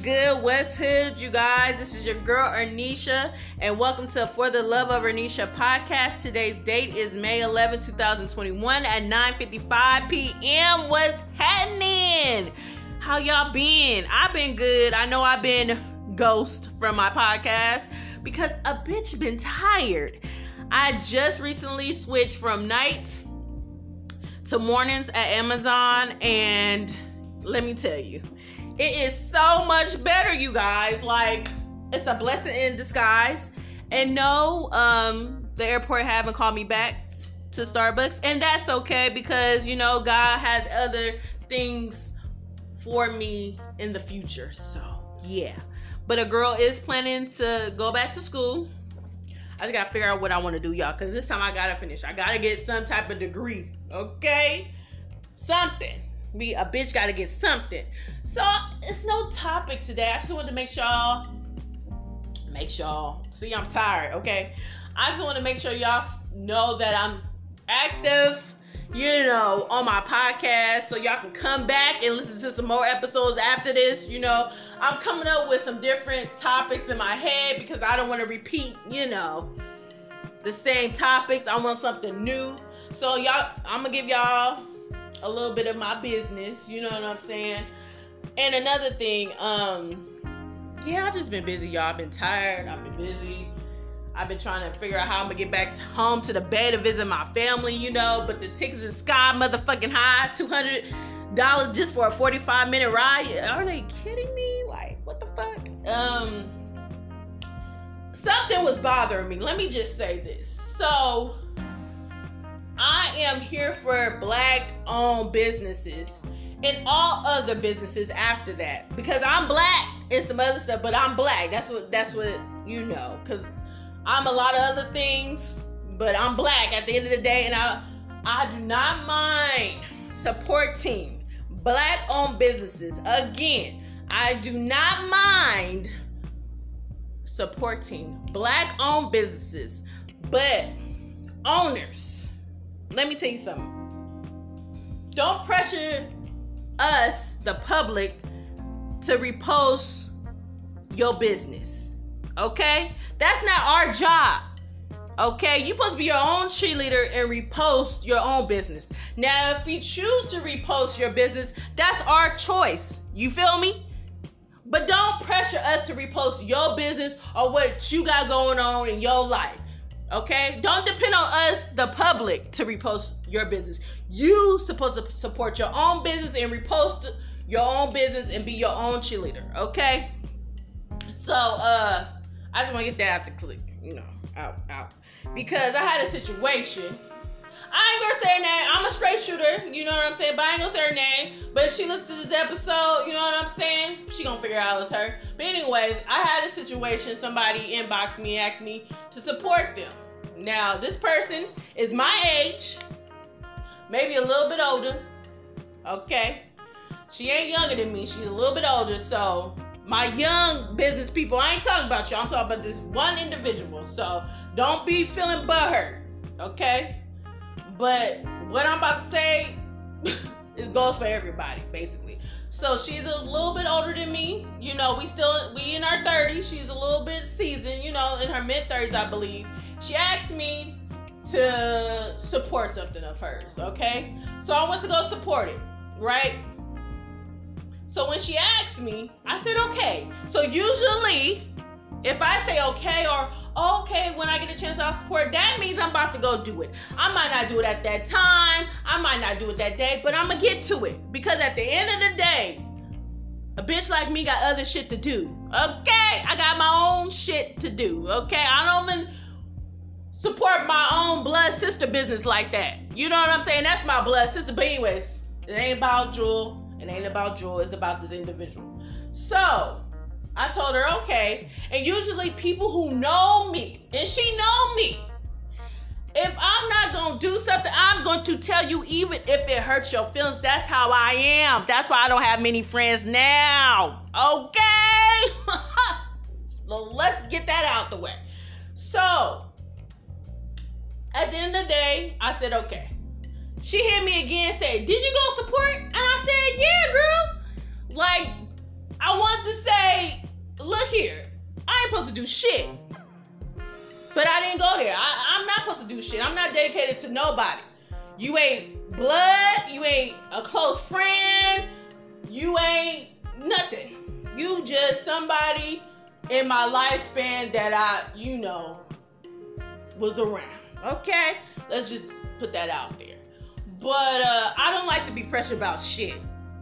good? West Hood, you guys? This is your girl, Ernisha, and welcome to For the Love of Ernisha podcast. Today's date is May 11, 2021 at 9:55 p.m. What's happening? How y'all been? I've been good. I know I've been ghost from my podcast because a bitch been tired. I just recently switched from night to mornings at Amazon, and let me tell you, it is so much better, you guys. Like, it's a blessing in disguise. And no, the airport haven't called me back to Starbucks, and that's okay because, you know, God has other things for me in the future. So, yeah. But a girl is planning to go back to school. I just gotta figure out what I want to do, y'all, because this time I gotta finish. I gotta get some type of degree, okay? Something. A bitch gotta get something. So it's no topic today. I just wanted to make y'all. See, I'm tired, okay? I just want to make sure y'all know that I'm active, you know, on my podcast, so y'all can come back and listen to some more episodes after this. You know, I'm coming up with some different topics in my head because I don't want to repeat, you know, the same topics. I want something new. So y'all, I'm gonna give y'all a little bit of my business, you know what I'm saying? And another thing, yeah, I've just been busy, y'all. I've been tired. I've been busy. I've been trying to figure out how I'm gonna get back home to the Bay to visit my family, you know, but the tickets is sky motherfucking high. $200 just for a 45-minute ride. Are they kidding me? Like, what the fuck? Something was bothering me. Let me just say this. So, I am here for Black-owned businesses and all other businesses after that, because I'm Black and some other stuff, but I'm Black. That's what you know, because I'm a lot of other things, but I'm Black at the end of the day, and I do not mind supporting Black-owned businesses. Again, I do not mind supporting Black-owned businesses, but owners, let me tell you something. Don't pressure us, the public, to repost your business. Okay? That's not our job. Okay? You're supposed to be your own cheerleader and repost your own business. Now, if you choose to repost your business, that's our choice. You feel me? But don't pressure us to repost your business or what you got going on in your life. Okay? Don't depend on us, the public, to repost your business. You supposed to support your own business and repost your own business and be your own cheerleader. Okay? So, I just want to get that out the clip, you know, out. Because I had a situation. I ain't gonna say her name. I'm a straight shooter, you know what I'm saying? But I ain't gonna say her name. But if she listens to this episode, you know what I'm saying? She gonna figure out it's her. But anyways, I had a situation. Somebody inboxed me and asked me to support them. Now, this person is my age, maybe a little bit older. Okay? She ain't younger than me. She's a little bit older. So, my young business people, I ain't talking about you. I'm talking about this one individual. So, don't be feeling butthurt. Okay? But what I'm about to say, it goes for everybody, basically. So she's a little bit older than me. You know, we in our 30s. She's a little bit seasoned, you know, in her mid-30s, I believe. She asked me to support something of hers, okay? So I went to go support it, right? So when she asked me, I said, okay. So usually, if I say okay or okay, when I get a chance, I'll support. That means I'm about to go do it. I might not do it at that time. I might not do it that day, but I'm going to get to it. Because at the end of the day, a bitch like me got other shit to do. Okay? I got my own shit to do. Okay? I don't even support my own blood sister business like that. You know what I'm saying? That's my blood sister. But anyways, it ain't about Jewel. It ain't about Jewel. It's about this individual. So, I told her, okay. And usually people who know me, and she know me, if I'm not going to do something, I'm going to tell you even if it hurts your feelings. That's how I am. That's why I don't have many friends now. Okay? Well, let's get that out the way. So, at the end of the day, I said, okay. She hit me again and said, did you go support? And I said, yeah, girl. Like, I wanted to say, look here. I ain't supposed to do shit. But I didn't go there. I'm not supposed to do shit. I'm not dedicated to nobody. You ain't blood. You ain't a close friend. You ain't nothing. You just somebody in my lifespan that I, was around. Okay? Let's just put that out there. But I don't like to be pressured about shit.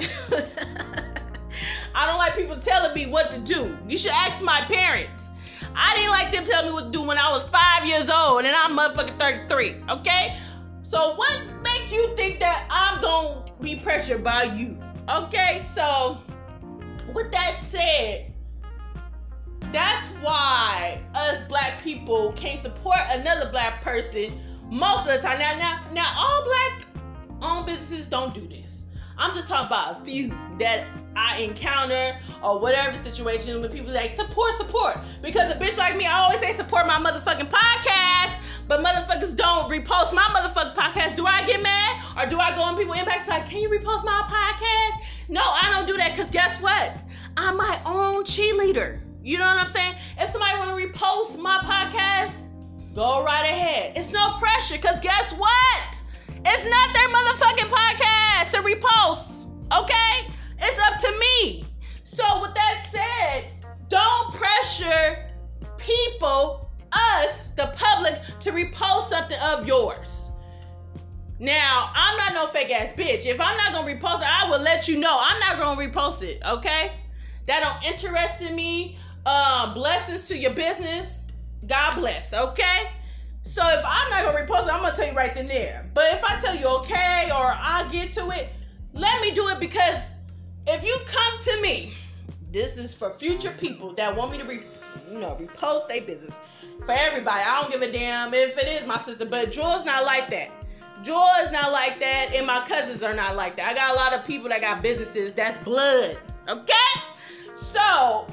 I don't like people telling me what to do. You should ask my parents. I didn't like them telling me what to do when I was 5 years old and I'm motherfucking 33, okay? So what make you think that I'm gonna be pressured by you? Okay, so with that said, that's why us black people can't support another black person most of the time. Now all black owned businesses don't do this. I'm just talking about a few that I encounter or whatever the situation when people like support. Because a bitch like me, I always say support my motherfucking podcast, but motherfuckers don't repost my motherfucking podcast. Do I get mad? Or do I go on people impacts like, can you repost my podcast? No, I don't do that because guess what? I'm my own cheerleader. You know what I'm saying? If somebody want to repost my podcast, go right ahead. It's no pressure because guess what? It's not their motherfucking podcast to repost. Okay? It's up to me. So with that said, don't pressure people, us, the public, to repost something of yours. Now, I'm not no fake ass bitch. If I'm not going to repost it, I will let you know. I'm not going to repost it, okay? That don't interest in me. Blessings to your business. God bless, okay? So if I'm not going to repost it, I'm going to tell you right then there. But if I tell you okay or I'll get to it, let me do it because if you come to me, this is for future people that want me to repost their business. For everybody, I don't give a damn if it is my sister, but Joy's not like that. Joy is not like that, and my cousins are not like that. I got a lot of people that got businesses that's blood, okay? So,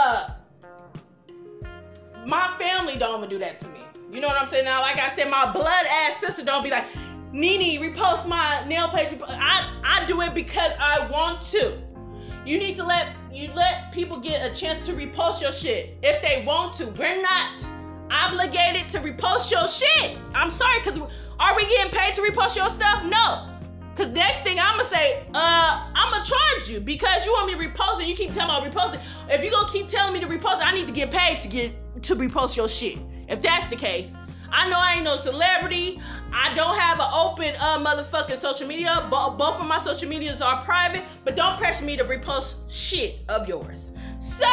my family don't even do that to me. You know what I'm saying? Now, like I said, my blood ass sister don't be like, Nene, repost my nail page. I do it because I want to. You need to let people get a chance to repost your shit if they want to. We're not obligated to repost your shit. I'm sorry, because are we getting paid to repost your stuff? No. Because next thing I'm going to say, I'm going to charge you because you want me to repost it. You keep telling me to repost it. If you're going to keep telling me to repost it, I need to get paid to repost your shit. If that's the case. I know I ain't no celebrity. I don't have an open motherfucking social media. Both of my social medias are private. But don't pressure me to repost shit of yours. So,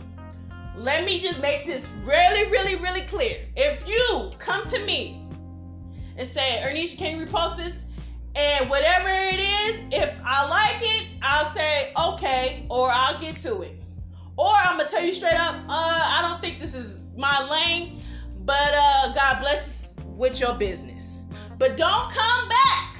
let me just make this really, really, really clear. If you come to me and say, Ernisha, can you repost this? And whatever it is, if I like it, I'll say, okay, or I'll get to it. Or I'm going to tell you straight up, I don't think this is my lane, but God bless with your business. But don't come back.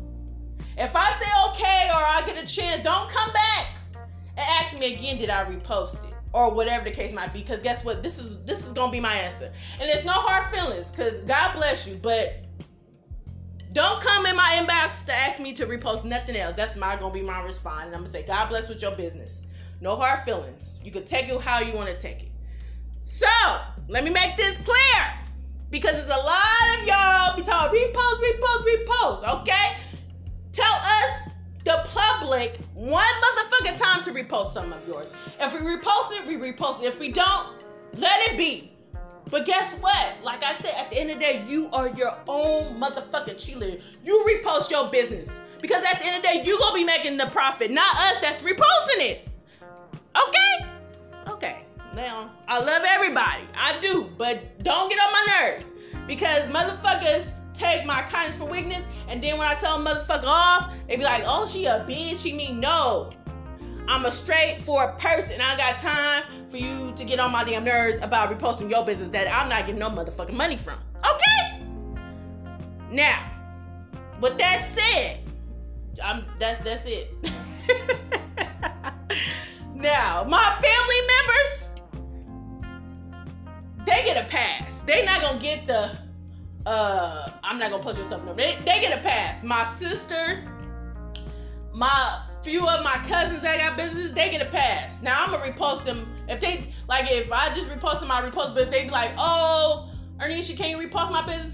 If I say okay or I get a chance, don't come back and ask me again, did I repost it? Or whatever the case might be. Because guess what? This is going to be my answer. And it's no hard feelings because God bless you. But don't come in my inbox to ask me to repost nothing else. That's going to be my response. And I'm going to say, God bless with your business. No hard feelings. You can take it how you want to take it. So, let me make this clear. Because there's a lot of y'all be talking repost, okay? Tell us, the public, one motherfucking time to repost some of yours. If we repost it, we repost it. If we don't, let it be. But guess what? Like I said, at the end of the day, you are your own motherfucking cheerleader. You repost your business. Because at the end of the day, you gonna be making the profit, not us that's reposting it. Okay? Okay. Now, I love everybody. I do. But don't get on my nerves. Because motherfuckers take my kindness for weakness. And then when I tell them motherfucker off, they be like, oh, she a bitch. She mean no. I'm a straightforward person. I got time for you to get on my damn nerves about reposting your business that I'm not getting no motherfucking money from. Okay? Now, with that said, that's it. Now, my family members, they get a pass. They not gonna get the I'm not gonna put yourself in there. They get a pass. My sister, few of my cousins that got businesses, they get a pass. Now I'm gonna repost them If I just repost my repost, but if they be like, oh, Ernisha, can you repost my business?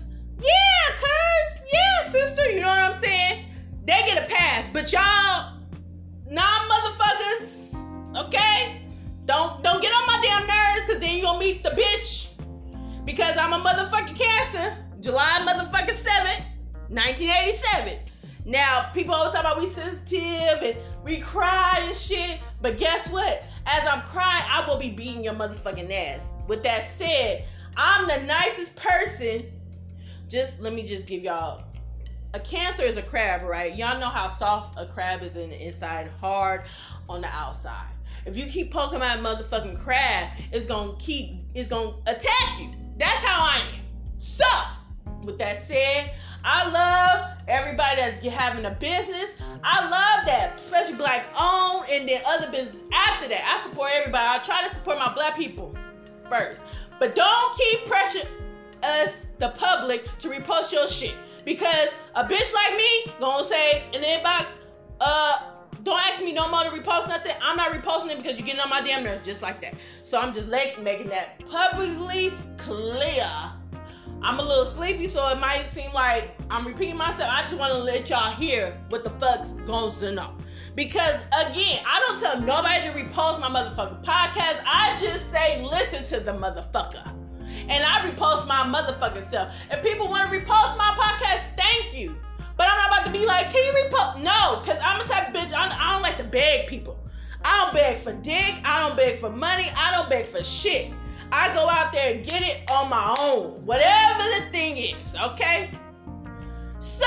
Yeah, sister, you know what I'm saying? They get a pass, but y'all non-motherfuckers, okay? Don't get on my damn nerves, because then you gonna meet the bitch. Because I'm a motherfucking Cancer, July motherfucking 7th, 1987. Now, people always talk about we sensitive and we cry and shit, but guess what? As I'm crying, I will be beating your motherfucking ass. With that said, I'm the nicest person. Let me give y'all. A Cancer is a crab, right? Y'all know how soft a crab is in the inside, hard on the outside. If you keep poking my motherfucking crab, it's gonna attack you. That's how I am. So, with that said, I love everybody that's having a business. I love that, especially black owned, and then other businesses after that. I support everybody. I try to support my black people first. But don't keep pressuring us, the public, to repost your shit. Because a bitch like me gonna say in the inbox, don't ask me no more to repost nothing. I'm not reposting it because you're getting on my damn nerves, just like that. So I'm just making that publicly clear. I'm a little sleepy, so it might seem like I'm repeating myself. I just want to let y'all hear what the fuck's going on. Because, again, I don't tell nobody to repost my motherfucking podcast. I just say listen to the motherfucker. And I repost my motherfucking self. If people want to repost my podcast, thank you. But I'm not about to be like, can you repost? No, because I'm the type of bitch, I don't like to beg people. I don't beg for dick. I don't beg for money. I don't beg for shit. I go out there and get it on my own. Whatever the thing is, okay? So,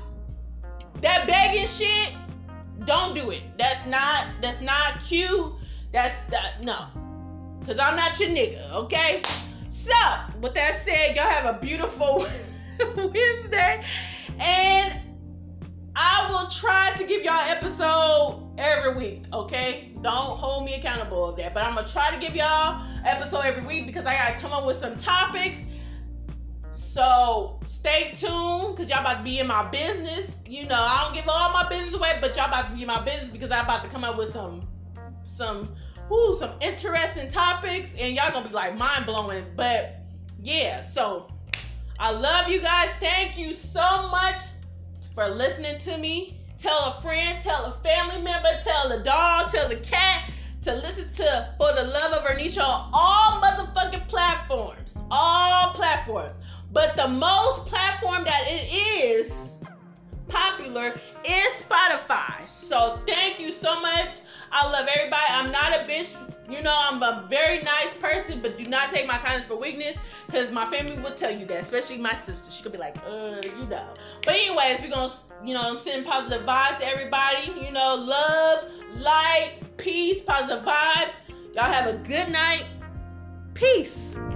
that begging shit, don't do it. That's not cute. No. Because I'm not your nigga, okay? So, with that said, y'all have a beautiful Wednesday. And I will try to give y'all an episode every week, okay? Don't hold me accountable of that. But I'm going to try to give y'all an episode every week because I got to come up with some topics. So, stay tuned because y'all about to be in my business. You know, I don't give all my business away, but y'all about to be in my business because I'm about to come up with some interesting topics. And y'all going to be like mind-blowing. But, yeah, so I love you guys. Thank you so much for listening to me. Tell a friend, tell a family member, tell the dog, tell the cat to listen to For the Love of Ernisha on all motherfucking platforms. All platforms. But the most platform that it is popular is Spotify. So thank you so much. I love everybody. I'm not a bitch. You know, I'm a very nice person, but do not take my kindness for weakness, because my family will tell you that, especially my sister. She could be like, you know. But anyways, we're going to, you know, I'm sending positive vibes to everybody. You know, love, light, peace, positive vibes. Y'all have a good night. Peace.